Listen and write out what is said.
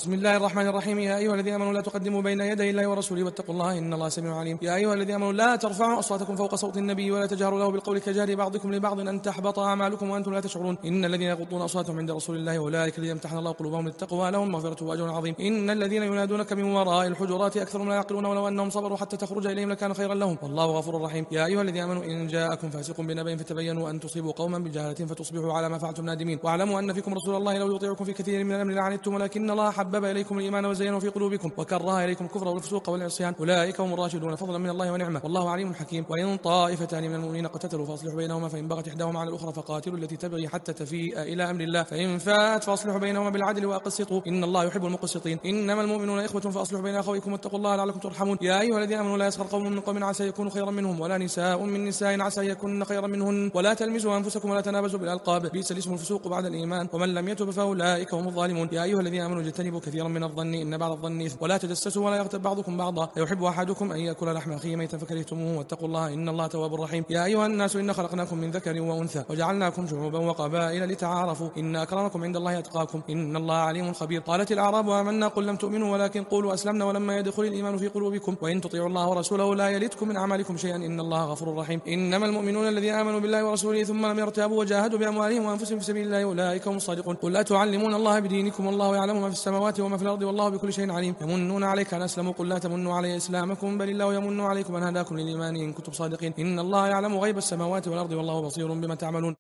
بسم الله الرحمن الرحيم. يا أيها الذين آمنوا لا تقدموا بين يدي الله ورسوله واتقوا الله إن الله سميع عليم. يا أيها الذين آمنوا لا ترفعوا أصواتكم فوق صوت النبي ولا تجهروا له بالقول كجهر بعضكم لبعض أن تحبط أعمالكم وأنتم لا تشعرون. إن الذين يغضون أصواتهم عند رسول الله أولئك الذين امتحن الله قلوبهم للتقوى لهم مغفرة وأجر عظيم. إن الذين ينادونك من وراء الحجرات أكثرهم لا يعقلون ولو أنهم صبروا حتى تخرج إليهم لكان خيرا لهم والله غفور رحيم. يا أيها الذين آمنوا إن جاءكم فاسق بنبأ فتبينوا أن تصيبوا قوما بجهالة فتصبحوا على ما فعلتم نادمين. واعلموا أن فيكم رسول الله لو يطيعكم في كثير من الأمر لعنتم ولكن الله حبب إليكم الإيمان وزينه في قلوبكم وكره إليكم الكفر والفسوق والعصيان أولئك هم الراشدون فضلا من الله ونعمة والله عليم حكيم. وإن طائفتان من المؤمنين اقتتلوا فاصلحوا بينهما فإن بغت إحداهما على الأخرى فقاتلوا التي تبغي حتى تفيء إلى أمر الله فإن فاءت فاصلحوا بينهما بالعدل وأقسطوا إن الله يحب المقسطين. إنما المؤمنون إخوة فأصلحوا بين أخويكم واتقوا الله لعلكم ترحمون. يا أيها الذين آمنوا لا يسخر قوم من قوم عسى يكونوا خيرا منهم ولا نساء من نساء عسى يكون خيرا منهن ولا تلمزوا أنفسكم ولا تنابزوا بالألقاب بئس الاسم الفسوق بعد الإيمان ومن لم يتب فأولئك هم الظالمون. يا أيها الذين آمنوا اجتنبوا كثيرا من الظن إن بعض الظن إثم ولا تجسسوا ولا يغتب بعضكم بعضا أيحب أحدكم أن يأكل لحم أخيه ميتا فكرهتموه واتقوا الله إن الله تواب رحيم. يا أيها الناس إنا خلقناكم من ذكر وأنثى وجعلناكم شعوبا وقبائل لتعارفوا إن أكرمكم عند الله أتقاكم إن الله عليم خبير. قالت الأعراب آمنا قل لم تؤمنوا ولكن قولوا أسلمنا ولما يدخل الإيمان في قلوبكم وإن تطيعوا الله ورسوله لا يلدكم من أعمالكم شيئا إن الله غفور رحيم. إنما المؤمنون الذين آمنوا بالله ورسوله ثم لم يرتابوا وجاهدوا بأموالهم وأنفسهم في سبيل الله أولئك هم الصادقون. قل أتعلمون الله بدينكم والله يعلم ما في السماوات وما في الأرض والله بكل شيء عليم. يمنون عليك أن أسلموا قل لا تمنوا علي إسلامكم بل الله يمن عليكم أن هداكم للإيمان إن كنتم صادقين إن الله يعلم غيب السماوات والأرض والله بصير بما تعملون.